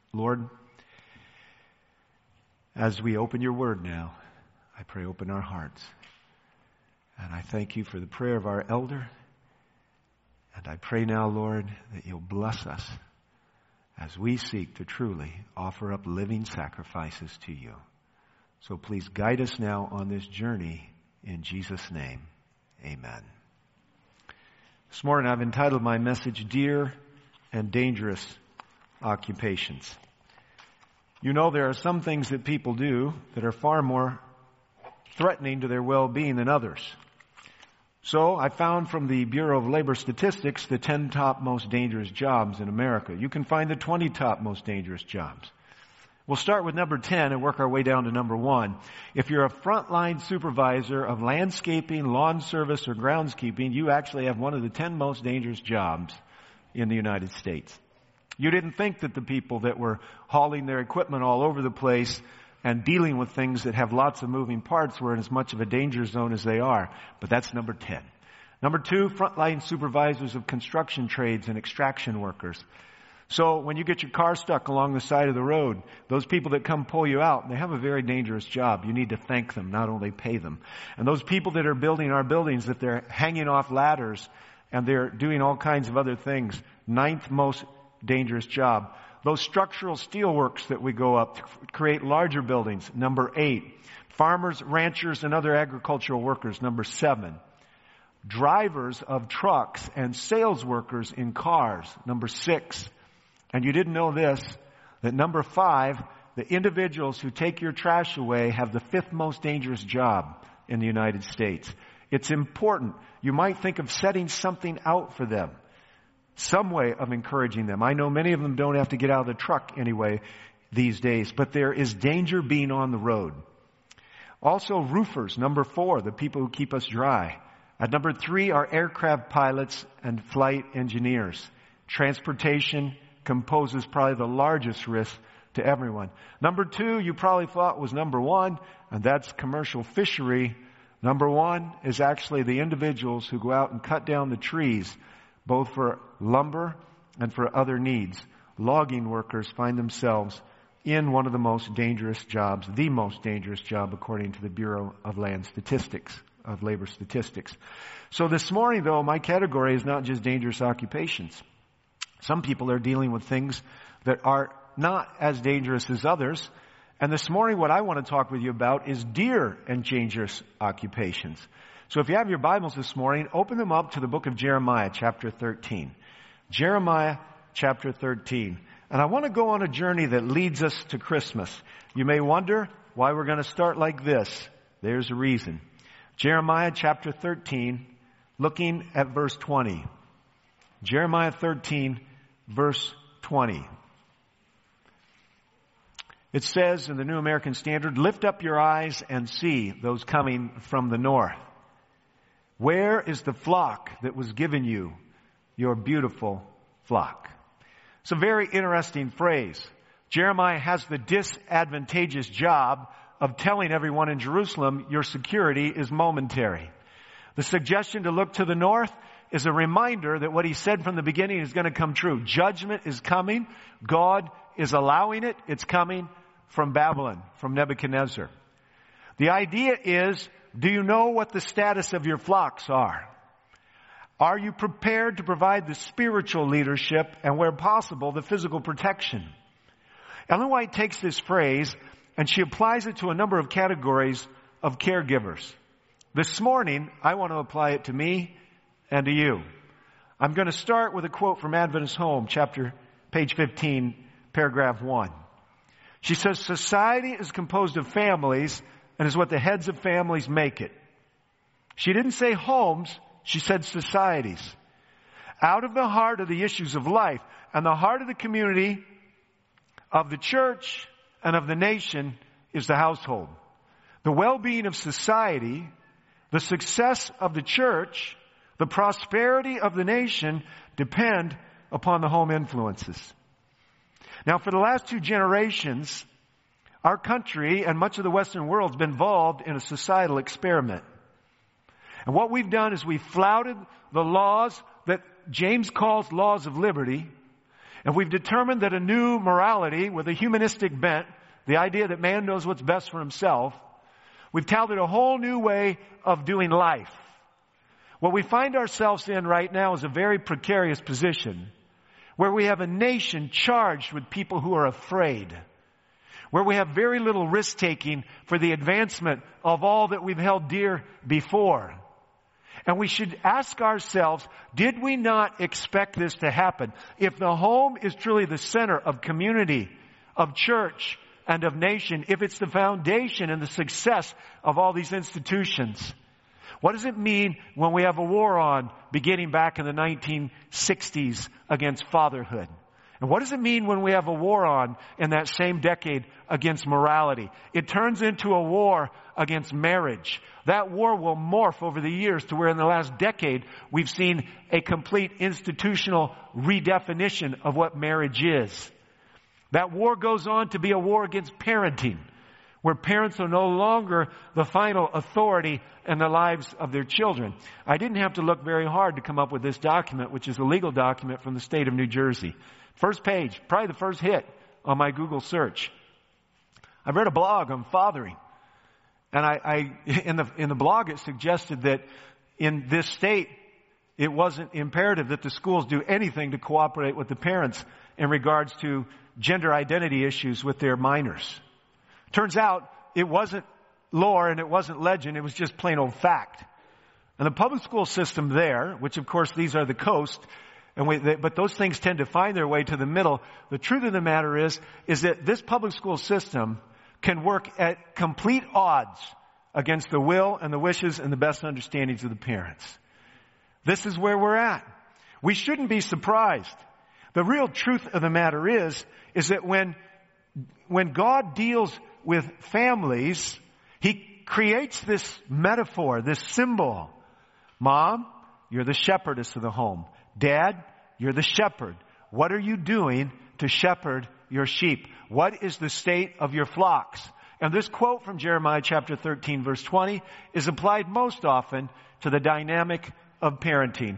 Lord, as we open your word now, I pray open our hearts. And I thank you for the prayer of our elder. And I pray now, Lord, that you'll bless us as we seek to truly offer up living sacrifices to you. So please guide us now on this journey in Jesus' name. Amen. This morning I've entitled my message, Dear and Dangerous Occupations. You know, there are some things that people do that are far more threatening to their well-being than others. So I found from the Bureau of Labor Statistics the 10 top most dangerous jobs in America. You can find the 20 top most dangerous jobs. We'll start with number 10 and work our way down to number 1. If you're a frontline supervisor of landscaping, lawn service, or groundskeeping, you actually have one of the 10 most dangerous jobs in the United States. You didn't think that the people that were hauling their equipment all over the place and dealing with things that have lots of moving parts were in as much of a danger zone as they are. But that's number 10. Number 2, frontline supervisors of construction trades and extraction workers. So when you get your car stuck along the side of the road, those people that come pull you out, they have a very dangerous job. You need to thank them, not only pay them. And those people that are building our buildings, that they're hanging off ladders and they're doing all kinds of other things, 9th most dangerous job. Those structural steelworks that we go up to create larger buildings, number 8. Farmers, ranchers, and other agricultural workers, number 7. Drivers of trucks and sales workers in cars, number 6. And you didn't know this, that number 5, the individuals who take your trash away have the 5th most dangerous job in the United States. It's important. You might think of setting something out for them. Some way of encouraging them. I know many of them don't have to get out of the truck anyway these days, but there is danger being on the road. Also, roofers, number 4, the people who keep us dry. At number 3 are aircraft pilots and flight engineers. Transportation composes probably the largest risk to everyone. Number 2, you probably thought was number 1, and that's commercial fishery. Number 1 is actually the individuals who go out and cut down the trees, both for lumber and for other needs. Logging workers find themselves in one of the most dangerous jobs, the most dangerous job according to the Bureau of Labor Statistics. So this morning, though, my category is not just dangerous occupations. Some people are dealing with things that are not as dangerous as others. And this morning, what I want to talk with you about is dear and dangerous occupations. So if you have your Bibles this morning, open them up to the book of Jeremiah, chapter 13. Jeremiah, chapter 13. And I want to go on a journey that leads us to Christmas. You may wonder why we're going to start like this. There's a reason. Jeremiah, chapter 13, looking at verse 20. Jeremiah 13, verse 20. It says in the New American Standard, lift up your eyes and see those coming from the north. Where is the flock that was given you, your beautiful flock? It's a very interesting phrase. Jeremiah has the disadvantageous job of telling everyone in Jerusalem your security is momentary. The suggestion to look to the north is a reminder that what he said from the beginning is going to come true. Judgment is coming. God is allowing it. It's coming from Babylon, from Nebuchadnezzar. The idea is, do you know what the status of your flocks are? Are you prepared to provide the spiritual leadership and, where possible, the physical protection? Ellen White takes this phrase and she applies it to a number of categories of caregivers. This morning, I want to apply it to me and to you. I'm going to start with a quote from Adventist Home, page 15, paragraph 1. She says, society is composed of families and is what the heads of families make it. She didn't say homes, she said societies. Out of the heart of the issues of life and the heart of the community, of the church and of the nation is the household. The well-being of society, the success of the church, the prosperity of the nation depend upon the home influences. Now, for the last 2 generations, our country and much of the Western world has been involved in a societal experiment. And what we've done is we've flouted the laws that James calls laws of liberty, And we've determined that a new morality with a humanistic bent, the idea that man knows what's best for himself, we've touted a whole new way of doing life. What we find ourselves in right now is a very precarious position where we have a nation charged with people who are afraid, where we have very little risk-taking for the advancement of all that we've held dear before. And we should ask ourselves, did we not expect this to happen? If the home is truly the center of community, of church, and of nation, if it's the foundation and the success of all these institutions, what does it mean when we have a war on beginning back in the 1960s against fatherhood? And what does it mean when we have a war on in that same decade against morality? It turns into a war against marriage. That war will morph over the years to where in the last decade we've seen a complete institutional redefinition of what marriage is. That war goes on to be a war against parenting, where parents are no longer the final authority in the lives of their children. I didn't have to look very hard to come up with this document, which is a legal document from the state of New Jersey. First page, probably the first hit on my Google search. I've read a blog on fathering. And in the blog it suggested that in this state, it wasn't imperative that the schools do anything to cooperate with the parents in regards to gender identity issues with their minors. Turns out it wasn't lore and it wasn't legend, it was just plain old fact. And the public school system there, which of course these are the coast, but those things tend to find their way to the middle. The truth of the matter is that this public school system can work at complete odds against the will and the wishes and the best understandings of the parents. This is where we're at. We shouldn't be surprised. The real truth of the matter is that when God deals with families, He creates this metaphor, this symbol. Mom, you're the shepherdess of the home. Dad, you're the shepherd. What are you doing to shepherd your sheep? What is the state of your flocks? And this quote from Jeremiah chapter 13 verse 20 is applied most often to the dynamic of parenting.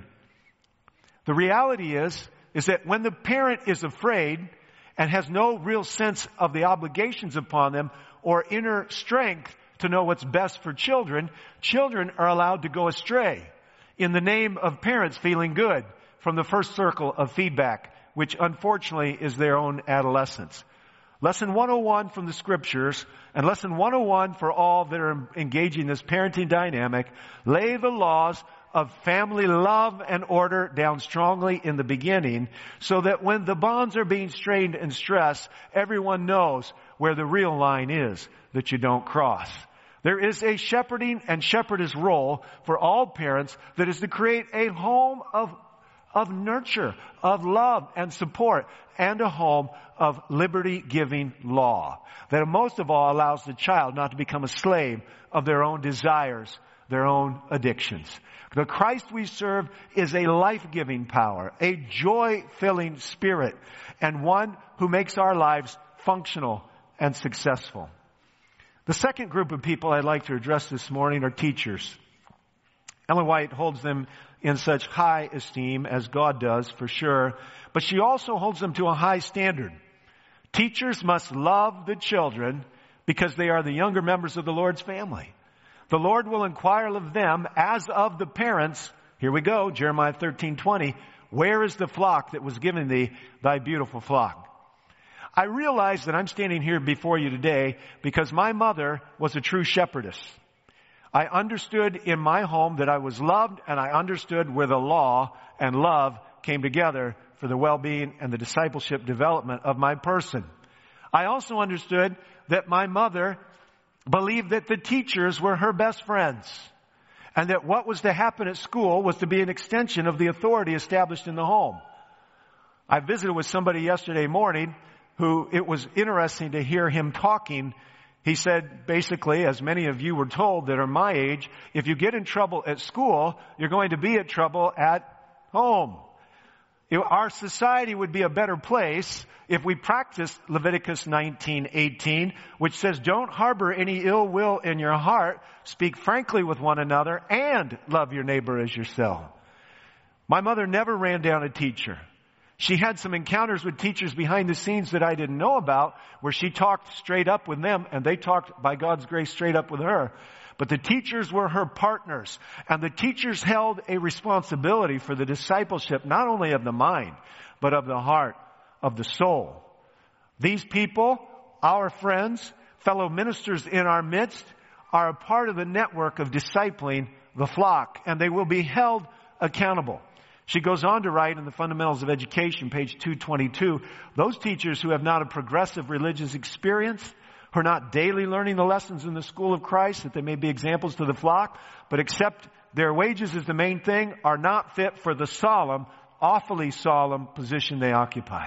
The reality is that when the parent is afraid and has no real sense of the obligations upon them or inner strength to know what's best for children, children are allowed to go astray in the name of parents feeling good from the first circle of feedback, which unfortunately is their own adolescence. Lesson 101 from the scriptures and lesson 101 for all that are engaging this parenting dynamic: lay the laws of family love and order down strongly in the beginning so that when the bonds are being strained and stressed, everyone knows where the real line is that you don't cross. There is a shepherding and shepherdess role for all parents that is to create a home of nurture, of love and support, and a home of liberty-giving law that most of all allows the child not to become a slave of their own desires, their own addictions. The Christ we serve is a life-giving power, a joy-filling spirit, and one who makes our lives functional and successful. The second group of people I'd like to address this morning are teachers. Ellen White holds them in such high esteem, as God does, for sure, but she also holds them to a high standard. Teachers must love the children because they are the younger members of the Lord's family. The Lord will inquire of them as of the parents. Here we go, Jeremiah 13:20. Where is the flock that was given thee, thy beautiful flock? I realize that I'm standing here before you today because my mother was a true shepherdess. I understood in my home that I was loved, and I understood where the law and love came together for the well-being and the discipleship development of my person. I also understood that my mother believed that the teachers were her best friends, and that what was to happen at school was to be an extension of the authority established in the home. I visited with somebody yesterday morning who it was interesting to hear him talking. He said, basically, as many of you were told that are my age, if you get in trouble at school, you're going to be in trouble at home. Our society would be a better place if we practiced Leviticus 19:18, which says, don't harbor any ill will in your heart, speak frankly with one another, and love your neighbor as yourself. My mother never ran down a teacher. She had some encounters with teachers behind the scenes that I didn't know about, where she talked straight up with them, and they talked, by God's grace, straight up with her. But the teachers were her partners, and the teachers held a responsibility for the discipleship, not only of the mind, but of the heart, of the soul. These people, our friends, fellow ministers in our midst, are a part of the network of discipling the flock, and they will be held accountable. She goes on to write in the Fundamentals of Education, page 222, those teachers who have not a progressive religious experience, who are not daily learning the lessons in the school of Christ, that they may be examples to the flock, but accept their wages as the main thing, are not fit for the solemn, awfully solemn position they occupy.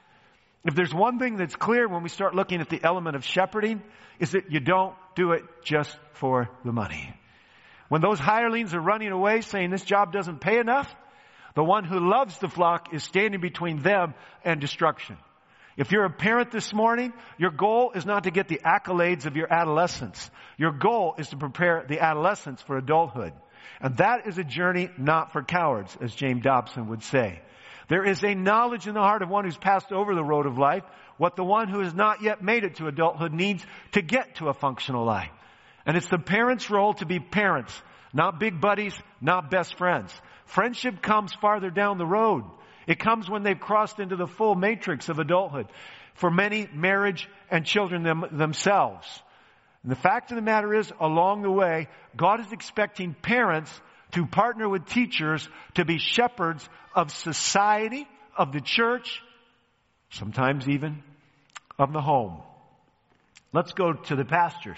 If there's one thing that's clear when we start looking at the element of shepherding, is that you don't do it just for the money. When those hirelings are running away saying this job doesn't pay enough, the one who loves the flock is standing between them and destruction. If you're a parent this morning, your goal is not to get the accolades of your adolescence. Your goal is to prepare the adolescents for adulthood. And that is a journey not for cowards, as James Dobson would say. There is a knowledge in the heart of one who's passed over the road of life, what the one who has not yet made it to adulthood needs to get to a functional life. And it's the parents' role to be parents, not big buddies, not best friends. Friendship comes farther down the road. It comes when they've crossed into the full matrix of adulthood. For many, marriage and children themselves. And the fact of the matter is, along the way, God is expecting parents to partner with teachers to be shepherds of society, of the church, sometimes even of the home. Let's go to the pastors.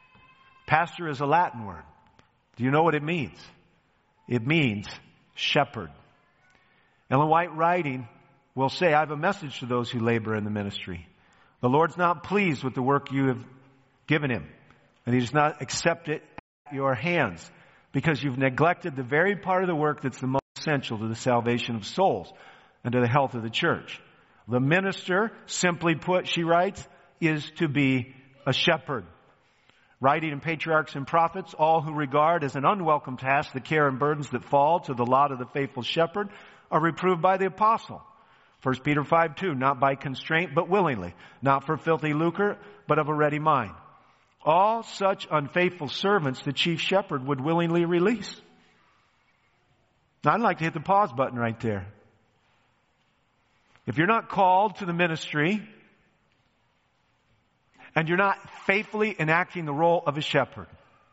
Pastor is a Latin word. Do you know what it means? It means shepherd. Ellen White, writing, will say, I have a message to those who labor in the ministry. The Lord's not pleased with the work you have given him, and he does not accept it at your hands, because you've neglected the very part of the work that's the most essential to the salvation of souls and to the health of the church. The minister, simply put, she writes, is to be a shepherd. Writing in Patriarchs and Prophets, all who regard as an unwelcome task the care and burdens that fall to the lot of the faithful shepherd are reproved by the apostle. 1 Peter 5:2, not by constraint, but willingly, not for filthy lucre, but of a ready mind. All such unfaithful servants the chief shepherd would willingly release. Now, I'd like to hit the pause button right there. If you're not called to the ministry, and you're not faithfully enacting the role of a shepherd,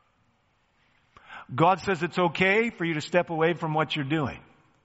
God says it's okay for you to step away from what you're doing.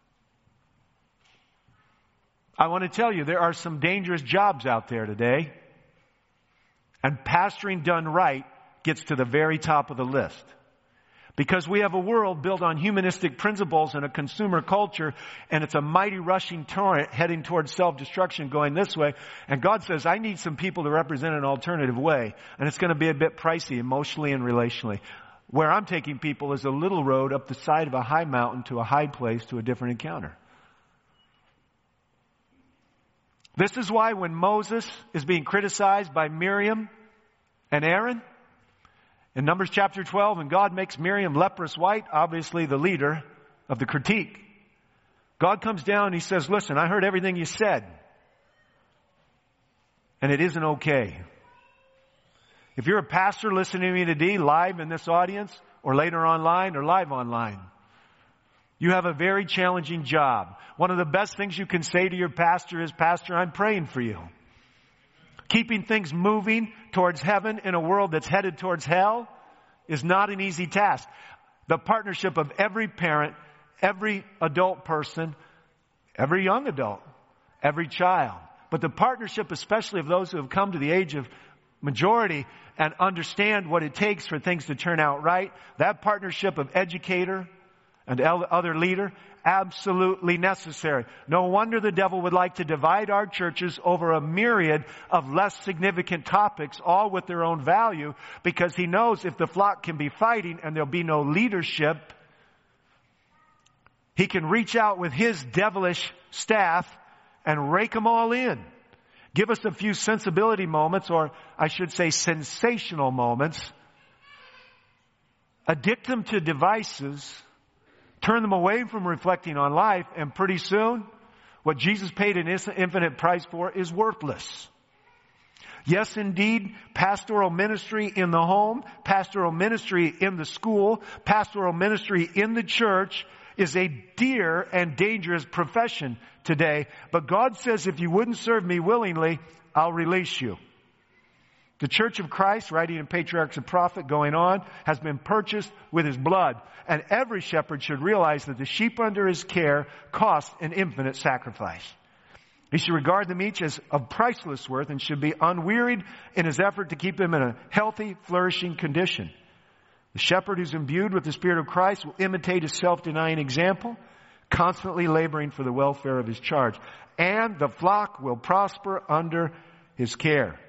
I want to tell you, there are some dangerous jobs out there today, and pastoring done right gets to the very top of the list. Because we have a world built on humanistic principles and a consumer culture, and it's a mighty rushing torrent heading towards self-destruction going this way. And God says, I need some people to represent an alternative way. And it's going to be a bit pricey emotionally and relationally. Where I'm taking people is a little road up the side of a high mountain to a high place to a different encounter. This is why when Moses is being criticized by Miriam and Aaron, in Numbers chapter 12, and God makes Miriam leprous white, obviously the leader of the critique, God comes down and he says, listen, I heard everything you said, and it isn't okay. If you're a pastor listening to me today, live in this audience, or later online, or live online, you have a very challenging job. One of the best things you can say to your pastor is, Pastor, I'm praying for you. Keeping things moving towards heaven in a world that's headed towards hell is not an easy task. The partnership of every parent, every adult person, every young adult, every child, but the partnership especially of those who have come to the age of majority and understand what it takes for things to turn out right, that partnership of educator and other leader, absolutely necessary. No wonder the devil would like to divide our churches over a myriad of less significant topics, all with their own value, because he knows if the flock can be fighting and there'll be no leadership, he can reach out with his devilish staff and rake them all in. Give us a few sensibility moments, or I should say sensational moments. Addict them to devices. Turn them away from reflecting on life, and pretty soon what Jesus paid an infinite price for is worthless. Yes, indeed, pastoral ministry in the home, pastoral ministry in the school, pastoral ministry in the church is a dear and dangerous profession today. But God says, if you wouldn't serve me willingly, I'll release you. The Church of Christ, writing in Patriarchs and Prophet, going on, has been purchased with his blood. And every shepherd should realize that the sheep under his care cost an infinite sacrifice. He should regard them each as of priceless worth and should be unwearied in his effort to keep them in a healthy, flourishing condition. The shepherd who's imbued with the Spirit of Christ will imitate his self-denying example, constantly laboring for the welfare of his charge. And the flock will prosper under his care.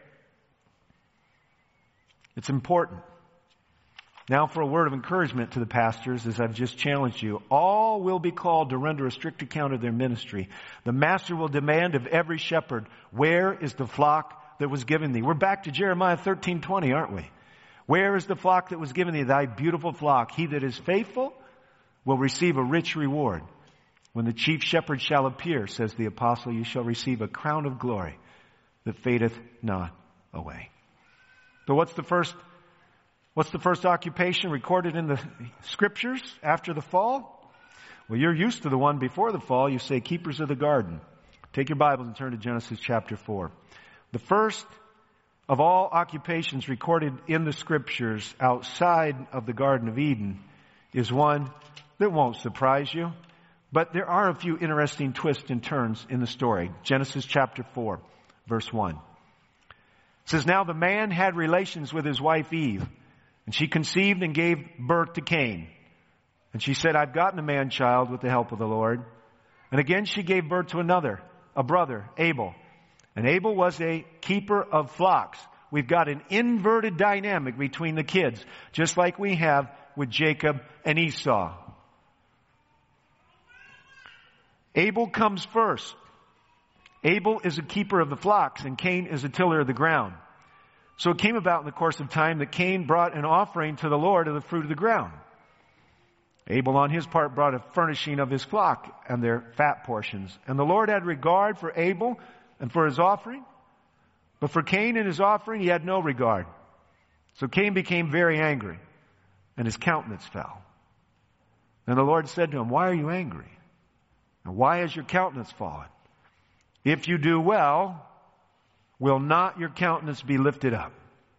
It's important. Now for a word of encouragement to the pastors, as I've just challenged you. All will be called to render a strict account of their ministry. The master will demand of every shepherd, where is the flock that was given thee? We're back to Jeremiah 13:20, aren't we? Where is the flock that was given thee? Thy beautiful flock. He that is faithful will receive a rich reward. When the chief shepherd shall appear, says the apostle, you shall receive a crown of glory that fadeth not away. So what's the first occupation recorded in the scriptures after the fall? Well, you're used to the one before the fall. You say, keepers of the garden. Take your Bibles and turn to Genesis chapter 4. The first of all occupations recorded in the scriptures outside of the Garden of Eden is one that won't surprise you. But there are a few interesting twists and turns in the story. Genesis chapter 4, verse 1. It says, now the man had relations with his wife Eve, and she conceived and gave birth to Cain. And she said, I've gotten a man-child with the help of the Lord. And again she gave birth to another, a brother, Abel. And Abel was a keeper of flocks. We've got an inverted dynamic between the kids, just like we have with Jacob and Esau. Abel comes first. Abel is a keeper of the flocks, and Cain is a tiller of the ground. So it came about in the course of time that Cain brought an offering to the Lord of the fruit of the ground. Abel on his part brought a furnishing of his flock and their fat portions. And the Lord had regard for Abel and for his offering. But for Cain and his offering he had no regard. So Cain became very angry, and his countenance fell. And the Lord said to him, why are you angry? And why has your countenance fallen? If you do well, will not your countenance be lifted up?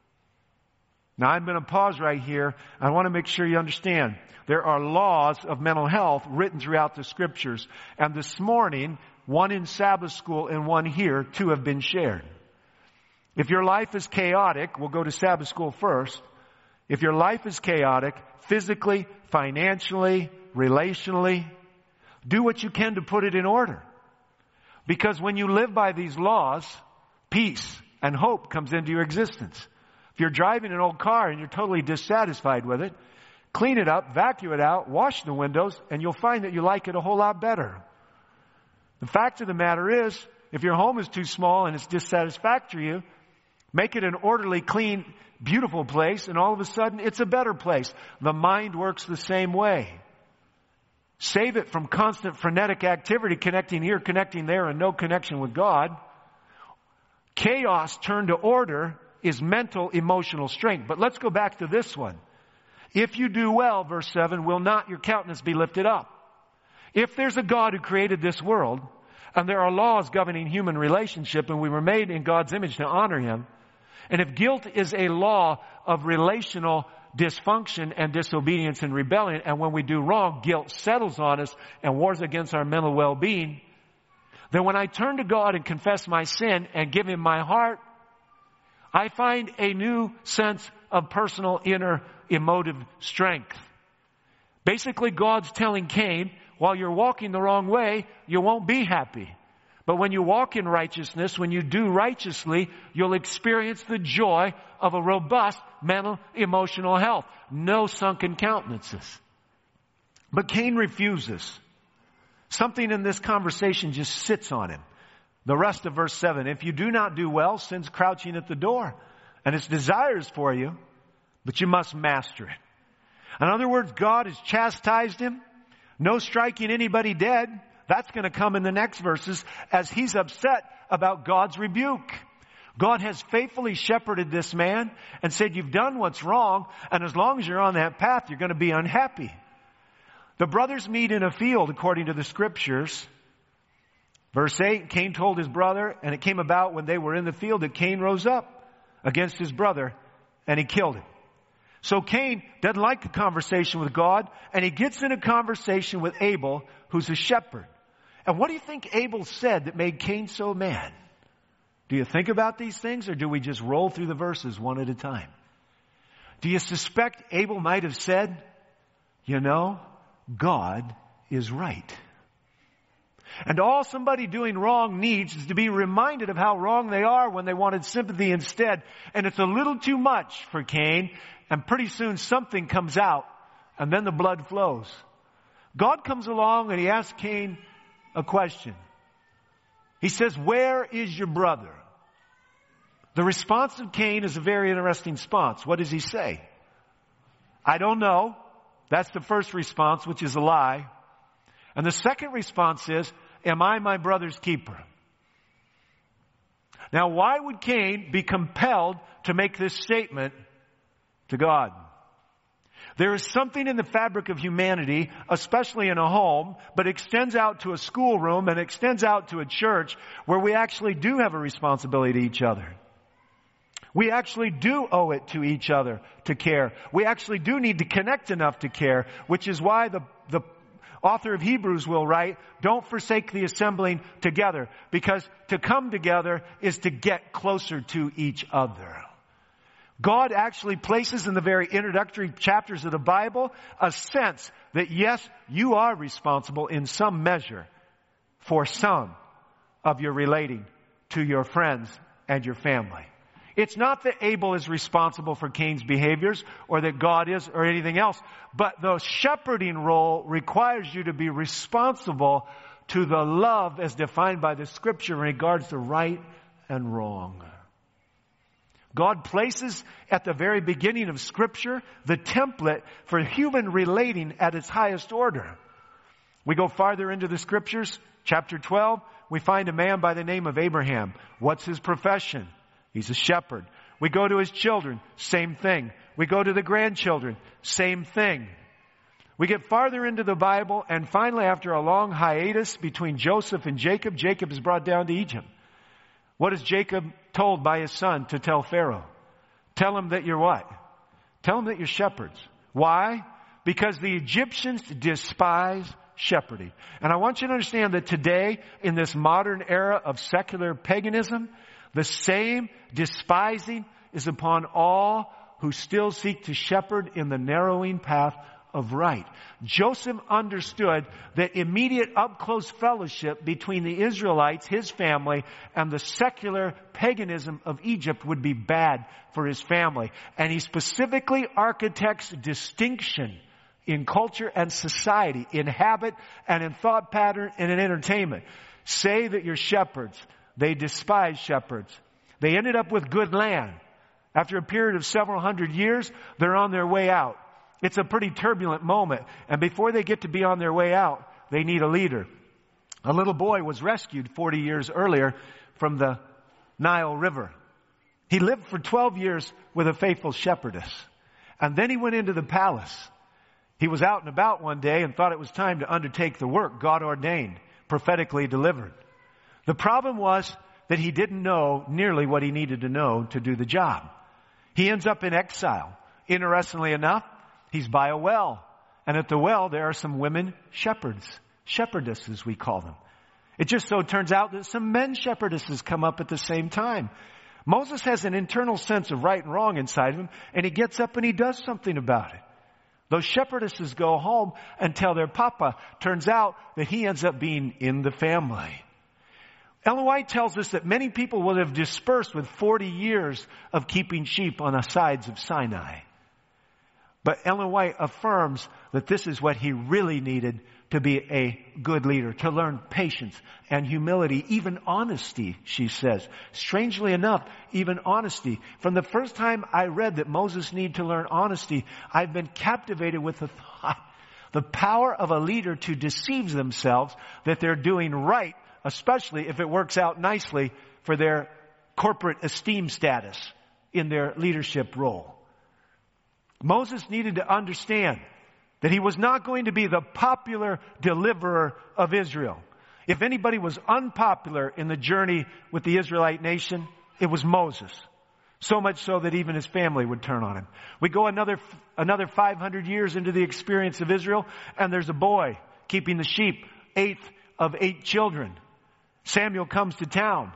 Now I'm going to pause right here. I want to make sure you understand. There are laws of mental health written throughout the scriptures. And this morning, one in Sabbath school and one here, two have been shared. If your life is chaotic, we'll go to Sabbath school first. If your life is chaotic, physically, financially, relationally, do what you can to put it in order. Because when you live by these laws, peace and hope comes into your existence. If you're driving an old car and you're totally dissatisfied with it, clean it up, vacuum it out, wash the windows, and you'll find that you like it a whole lot better. The fact of the matter is, if your home is too small and it's dissatisfactory to you, make it an orderly, clean, beautiful place, and all of a sudden it's a better place. The mind works the same way. Save it from constant frenetic activity, connecting here, connecting there, and no connection with God. Chaos turned to order is mental, emotional strength. But let's go back to this one. If you do well, verse 7, will not your countenance be lifted up? If there's a God who created this world, and there are laws governing human relationship, and we were made in God's image to honor Him, and if guilt is a law of relational dysfunction and disobedience and rebellion, and when we do wrong, guilt settles on us and wars against our mental well-being, then when I turn to God and confess my sin and give Him my heart, I find a new sense of personal inner emotive strength. Basically, God's telling Cain, while you're walking the wrong way, you won't be happy. But when you walk in righteousness, when you do righteously, you'll experience the joy of a robust mental, emotional health. No sunken countenances. But Cain refuses. Something in this conversation just sits on him. The rest of verse 7, if you do not do well, sin's crouching at the door, and its desires for you, but you must master it. In other words, God has chastised him. No striking anybody dead. That's going to come in the next verses as he's upset about God's rebuke. God has faithfully shepherded this man and said, you've done what's wrong, and as long as you're on that path, you're going to be unhappy. The brothers meet in a field according to the scriptures. Verse 8, Cain told his brother, and it came about when they were in the field that Cain rose up against his brother and he killed him. So Cain doesn't like a conversation with God, and he gets in a conversation with Abel, who's a shepherd. And what do you think Abel said that made Cain so mad? Do you think about these things, or do we just roll through the verses one at a time? Do you suspect Abel might have said, you know, God is right? And all somebody doing wrong needs is to be reminded of how wrong they are when they wanted sympathy instead. And it's a little too much for Cain, and pretty soon something comes out, and then the blood flows. God comes along and he asks Cain a question. He says, where is your brother? The response of Cain is a very interesting response. What does he say? I don't know. That's the first response, which is a lie. And the second response is, am I my brother's keeper? Now, why would Cain be compelled to make this statement to God? There is something in the fabric of humanity, especially in a home, but extends out to a schoolroom and extends out to a church, where we actually do have a responsibility to each other. We actually do owe it to each other to care. We actually do need to connect enough to care, which is why the author of Hebrews will write, don't forsake the assembling together, because to come together is to get closer to each other. God actually places in the very introductory chapters of the Bible a sense that yes, you are responsible in some measure for some of your relating to your friends and your family. It's not that Abel is responsible for Cain's behaviors, or that God is, or anything else. But the shepherding role requires you to be responsible to the love as defined by the Scripture in regards to right and wrong. God places at the very beginning of Scripture the template for human relating at its highest order. We go farther into the Scriptures, chapter 12, we find a man by the name of Abraham. What's his profession? He's a shepherd. We go to his children, same thing. We go to the grandchildren, same thing. We get farther into the Bible, and finally, after a long hiatus between Joseph and Jacob, Jacob is brought down to Egypt. What is Jacob told by his son to tell Pharaoh? Tell him that you're what? Tell him that you're shepherds. Why? Because the Egyptians despise shepherding. And I want you to understand that today, in this modern era of secular paganism, the same despising is upon all who still seek to shepherd in the narrowing path of right. Joseph understood that immediate up-close fellowship between the Israelites, his family, and the secular paganism of Egypt would be bad for his family. And he specifically architects distinction in culture and society, in habit and in thought pattern and in entertainment. Say that you're shepherds. They despise shepherds. They ended up with good land. After a period of several hundred years, they're on their way out. It's a pretty turbulent moment. And before they get to be on their way out, they need a leader. A little boy was rescued 40 years earlier from the Nile River. He lived for 12 years with a faithful shepherdess. And then he went into the palace. He was out and about one day and thought it was time to undertake the work God ordained, prophetically delivered. The problem was that he didn't know nearly what he needed to know to do the job. He ends up in exile. Interestingly enough, he's by a well. And at the well, there are some women shepherds. Shepherdesses, we call them. It just so turns out that some men shepherdesses come up at the same time. Moses has an internal sense of right and wrong inside of him, and he gets up and he does something about it. Those shepherdesses go home and tell their papa. Turns out that he ends up being in the family. Ellen White tells us that many people will have dispersed with 40 years of keeping sheep on the sides of Sinai. But Ellen White affirms that this is what he really needed to be a good leader, to learn patience and humility, even honesty, she says. Strangely enough, even honesty. From the first time I read that Moses needed to learn honesty, I've been captivated with the thought The power of a leader to deceive themselves that they're doing right, especially if it works out nicely for their corporate esteem status in their leadership role. Moses needed to understand that he was not going to be the popular deliverer of Israel. If anybody was unpopular in the journey with the Israelite nation, it was Moses. So much so that even his family would turn on him. We go another 500 years into the experience of Israel, and there's a boy keeping the sheep, 8th of 8 children. Samuel comes to town.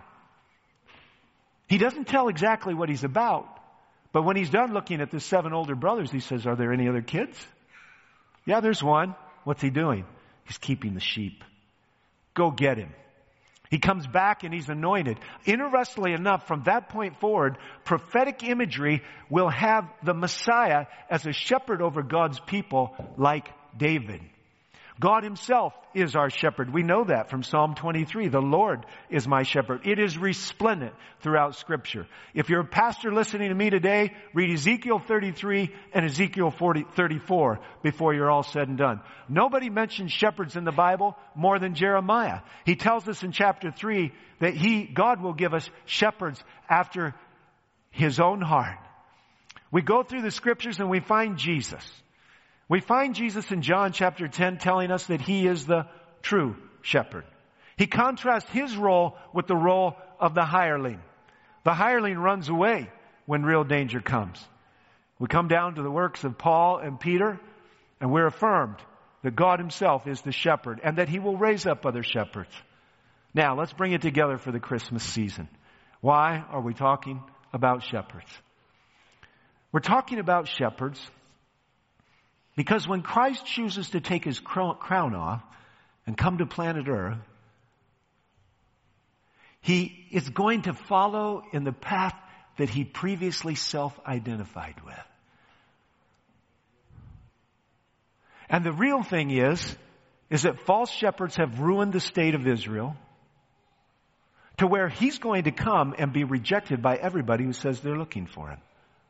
He doesn't tell exactly what he's about, but when he's done looking at the 7 older brothers, he says, "Are there any other kids?" "Yeah, there's one." "What's he doing?" "He's keeping the sheep." "Go get him." He comes back and he's anointed. Interestingly enough, from that point forward, prophetic imagery will have the Messiah as a shepherd over God's people like David. God himself is our shepherd. We know that from Psalm 23. The Lord is my shepherd. It is resplendent throughout Scripture. If you're a pastor listening to me today, read Ezekiel 33 and Ezekiel 34 before you're all said and done. Nobody mentions shepherds in the Bible more than Jeremiah. He tells us in chapter 3 that God will give us shepherds after his own heart. We go through the Scriptures and we find Jesus. We find Jesus in John chapter 10 telling us that he is the true shepherd. He contrasts his role with the role of the hireling. The hireling runs away when real danger comes. We come down to the works of Paul and Peter, and we're affirmed that God himself is the shepherd and that he will raise up other shepherds. Now, let's bring it together for the Christmas season. Why are we talking about shepherds? We're talking about shepherds because when Christ chooses to take his crown off and come to planet Earth, he is going to follow in the path that he previously self-identified with. And the real thing is that false shepherds have ruined the state of Israel to where he's going to come and be rejected by everybody who says they're looking for him.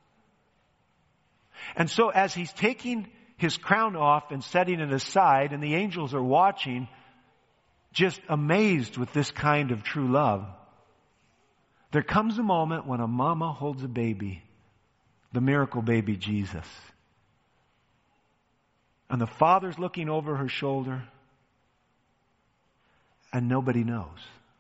And so as he's taking his crown off and setting it aside, and the angels are watching, just amazed with this kind of true love, there comes a moment when a mama holds a baby, the miracle baby Jesus. And the father's looking over her shoulder, and nobody knows.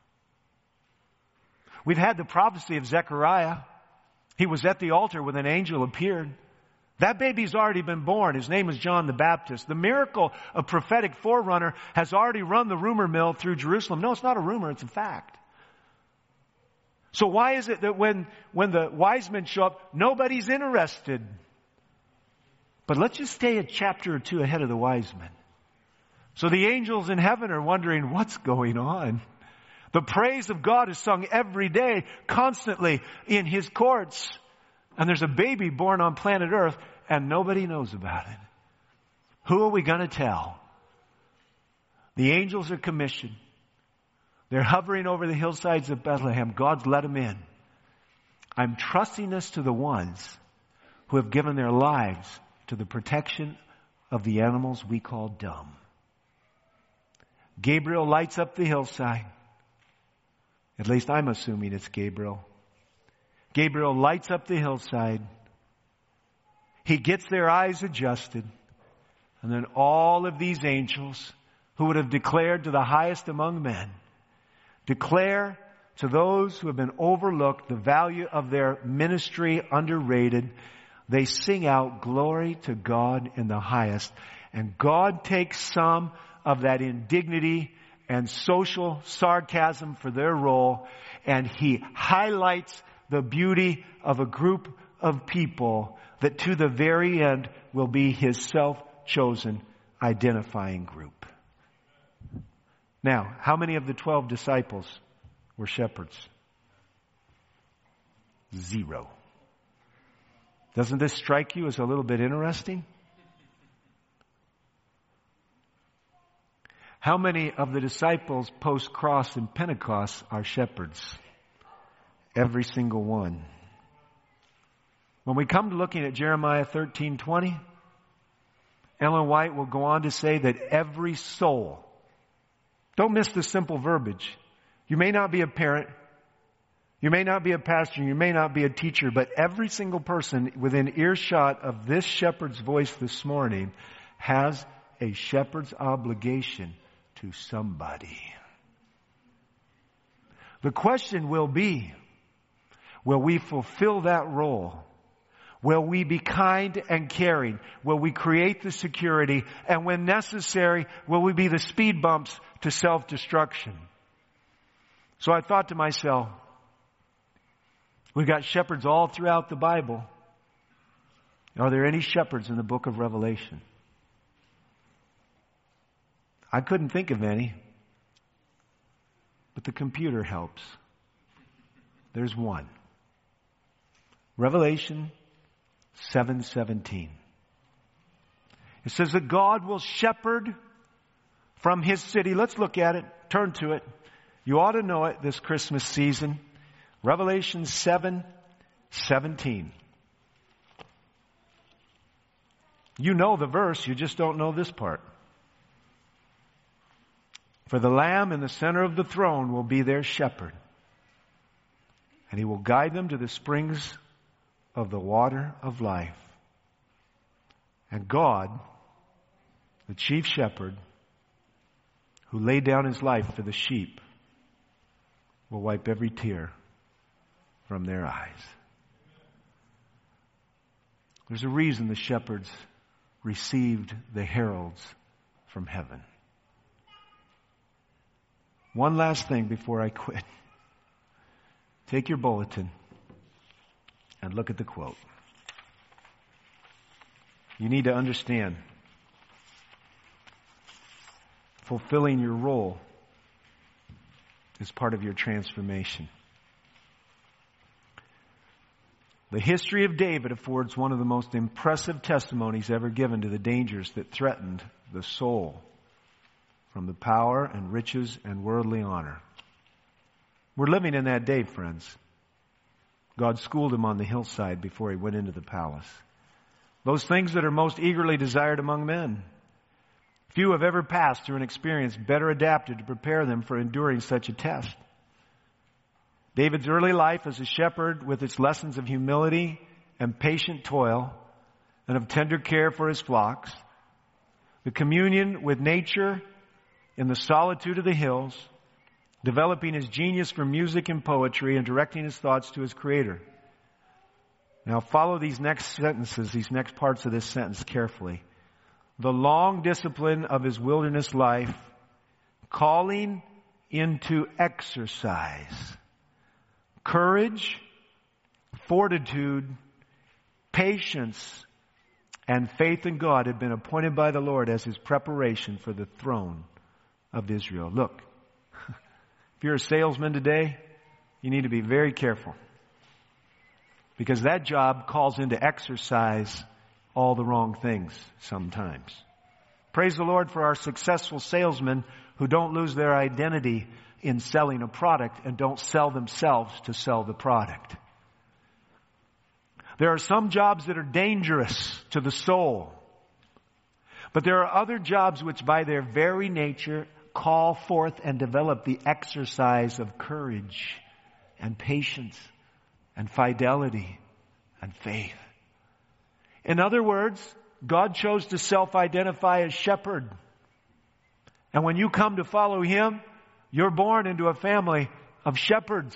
We've had the prophecy of Zechariah. He was at the altar when an angel appeared. That baby's already been born. His name is John the Baptist. The miracle of prophetic forerunner has already run the rumor mill through Jerusalem. No, it's not a rumor, it's a fact. So why is it that when the wise men show up, nobody's interested? But let's just stay a chapter or two ahead of the wise men. So the angels in heaven are wondering, what's going on? The praise of God is sung every day, constantly in his courts. And there's a baby born on planet Earth, and nobody knows about it. Who are we going to tell? The angels are commissioned. They're hovering over the hillsides of Bethlehem. God's let them in. I'm trusting this to the ones who have given their lives to the protection of the animals we call dumb. Gabriel lights up the hillside. At least I'm assuming it's Gabriel. Gabriel lights up the hillside. He gets their eyes adjusted. And then all of these angels who would have declared to the highest among men, declare to those who have been overlooked the value of their ministry underrated. They sing out glory to God in the highest. And God takes some of that indignity and social sarcasm for their role, and he highlights the beauty of a group of people that to the very end will be his self-chosen identifying group. Now, how many of the 12 disciples were shepherds? 0. Doesn't this strike you as a little bit interesting? How many of the disciples post-cross and Pentecost are shepherds? Every single one. When we come to looking at Jeremiah 13:20, Ellen White will go on to say that every soul, don't miss the simple verbiage. You may not be a parent, you may not be a pastor, you may not be a teacher, but every single person within earshot of this shepherd's voice this morning has a shepherd's obligation to somebody. The question will be, will we fulfill that role? Will we be kind and caring? Will we create the security? And when necessary, will we be the speed bumps to self-destruction? So I thought to myself, we've got shepherds all throughout the Bible. Are there any shepherds in the book of Revelation? I couldn't think of any, but the computer helps. There's one. Revelation 7:17. It says that God will shepherd from His city. Let's look at it. Turn to it. You ought to know it this Christmas season. Revelation 7:17. You know the verse, you just don't know this part. For the Lamb in the center of the throne will be their shepherd, and He will guide them to the springs of the water of life. And God, the chief shepherd, who laid down His life for the sheep, will wipe every tear from their eyes. There's a reason the shepherds received the heralds from heaven. One last thing before I quit. Take your bulletin and look at the quote. You need to understand, fulfilling your role is part of your transformation. The history of David affords one of the most impressive testimonies ever given to the dangers that threatened the soul from the power and riches and worldly honor. We're living in that day, friends. God schooled him on the hillside before he went into the palace. Those things that are most eagerly desired among men. Few have ever passed through an experience better adapted to prepare them for enduring such a test. David's early life as a shepherd, with its lessons of humility and patient toil and of tender care for his flocks, the communion with nature in the solitude of the hills, developing his genius for music and poetry and directing his thoughts to his Creator. Now follow these next sentences, these next parts of this sentence carefully. The long discipline of his wilderness life, calling into exercise courage, fortitude, patience, and faith in God had been appointed by the Lord as his preparation for the throne of Israel. Look, if you're a salesman today, you need to be very careful, because that job calls into exercise all the wrong things sometimes. Praise the Lord for our successful salesmen who don't lose their identity in selling a product and don't sell themselves to sell the product. There are some jobs that are dangerous to the soul, but there are other jobs which by their very nature call forth and develop the exercise of courage and patience and fidelity and faith. In other words, God chose to self-identify as shepherd. And when you come to follow Him, you're born into a family of shepherds.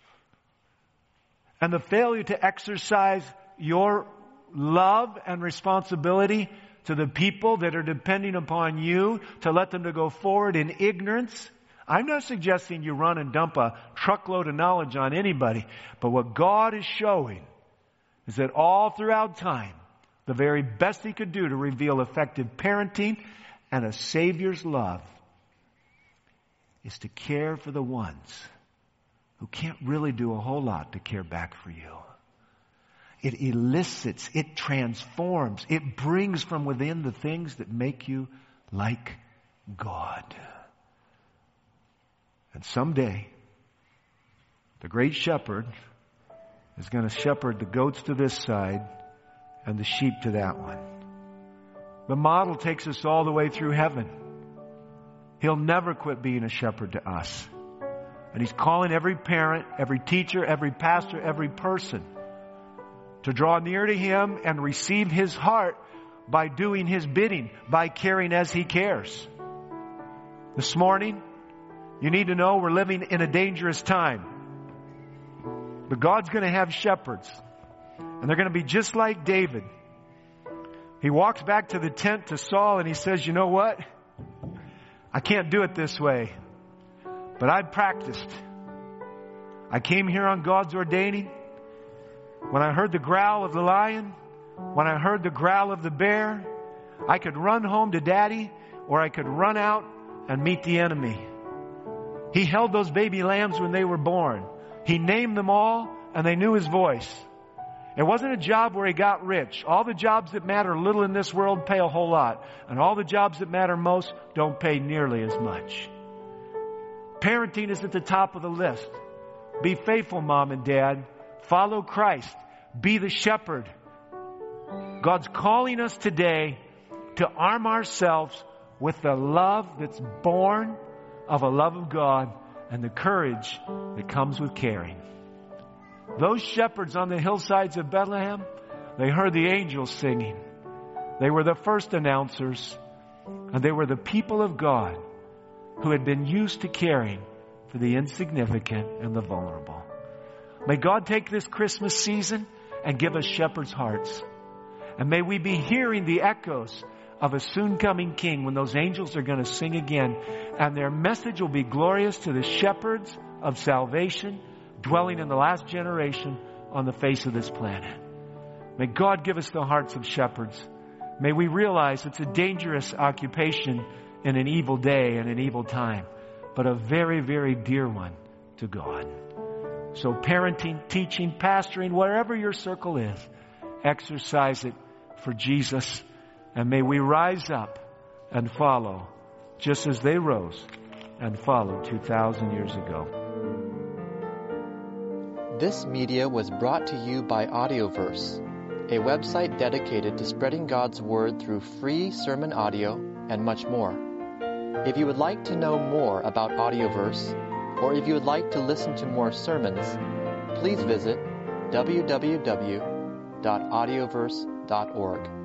And the failure to exercise your love and responsibility to the people that are depending upon you to let them to go forward in ignorance. I'm not suggesting you run and dump a truckload of knowledge on anybody. But what God is showing is that all throughout time, the very best He could do to reveal effective parenting and a Savior's love is to care for the ones who can't really do a whole lot to care back for you. It elicits, it transforms, it brings from within the things that make you like God. And someday, the great shepherd is going to shepherd the goats to this side and the sheep to that one. The model takes us all the way through heaven. He'll never quit being a shepherd to us. And He's calling every parent, every teacher, every pastor, every person to draw near to Him and receive His heart by doing His bidding, by caring as He cares. This morning, you need to know we're living in a dangerous time. But God's going to have shepherds. And they're going to be just like David. He walks back to the tent to Saul and he says, you know what? I can't do it this way. But I've practiced. I came here on God's ordaining. When I heard the growl of the lion, when I heard the growl of the bear, I could run home to Daddy, or I could run out and meet the enemy. He held those baby lambs when they were born. He named them all, and they knew His voice. It wasn't a job where he got rich. All the jobs that matter little in this world pay a whole lot. And all the jobs that matter most don't pay nearly as much. Parenting is at the top of the list. Be faithful, Mom and Dad. Follow Christ. Be the shepherd. God's calling us today to arm ourselves with the love that's born of a love of God and the courage that comes with caring. Those shepherds on the hillsides of Bethlehem, they heard the angels singing. They were the first announcers, and they were the people of God who had been used to caring for the insignificant and the vulnerable. May God take this Christmas season and give us shepherds' hearts. And may we be hearing the echoes of a soon coming King when those angels are going to sing again. And their message will be glorious to the shepherds of salvation dwelling in the last generation on the face of this planet. May God give us the hearts of shepherds. May we realize it's a dangerous occupation in an evil day and an evil time, but a very, very dear one to God. So parenting, teaching, pastoring, wherever your circle is, exercise it for Jesus. And may we rise up and follow just as they rose and followed 2,000 years ago. This media was brought to you by Audioverse, a website dedicated to spreading God's Word through free sermon audio and much more. If you would like to know more about Audioverse, or if you would like to listen to more sermons, please visit www.audioverse.org.